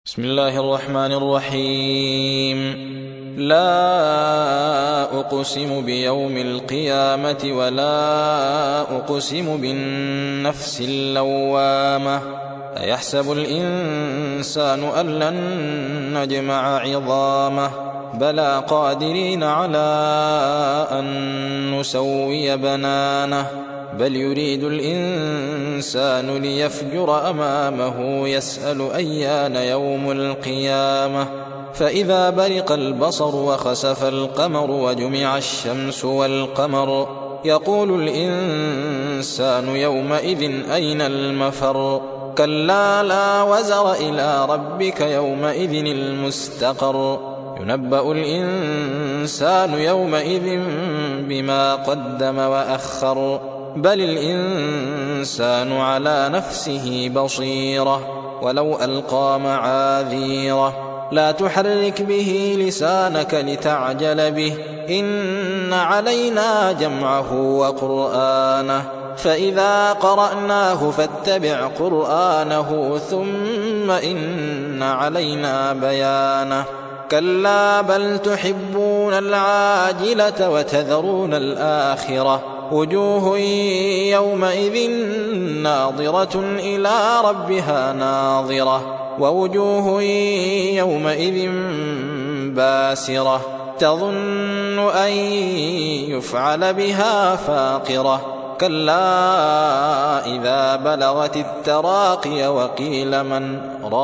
بسم الله الرحمن الرحيم. لا أقسم بيوم القيامة ولا أقسم بالنفس اللوامة. أيحسب الإنسان أن لن نجمع عظامه بلى قادرين على أن نسوي بنانه بل يريد الإنسان ليفجر أمامه يسأل أيان يوم القيامة. فإذا برق البصر وخسف القمر وجمع الشمس والقمر يقول الإنسان يومئذ أين المفر. كلا لا وزر إلى ربك يومئذ المستقر. ينبأ الإنسان يومئذ بما قدم وأخر بل الإنسان على نفسه بصيرة ولو ألقى معاذيره. لا تحرك به لسانك لتعجل به إن علينا جمعه وقرآنه فإذا قرأناه فاتبع قرآنه ثم إن علينا بيانه. كلا بل تحبون العاجلة وتذرون الآخرة وجوه يومئذ ناظرة إلى ربها ناظرة ووجوه يومئذ باسرة تظن أن يفعل بها فاقرة. كلا إذا بلغت التراقي وقيل من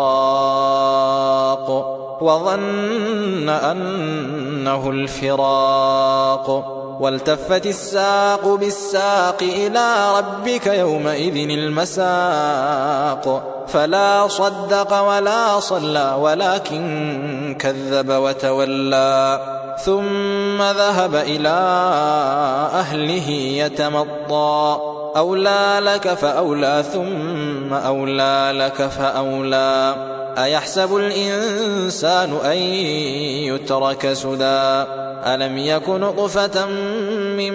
راق وظن أنه الفراق والتفت الساق بالساق إلى ربك يومئذ المساق. فلا صدق ولا صلى ولكن كذب وتولى ثم ذهب إلى أهله يتمطى. أولى لك فأولى ثم أولى لك فأولى. أيحسب الإنسان أن يترك سدى ألم يك نطفة من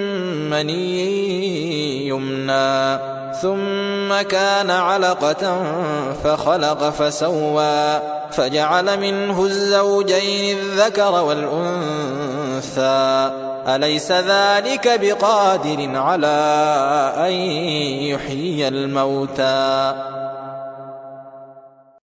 مني يمنى ثم كان علقة فخلق فسوى فجعل منه الزوجين الذكر والأنثى. أليس ذلك بقادر على أن يحيي الموتى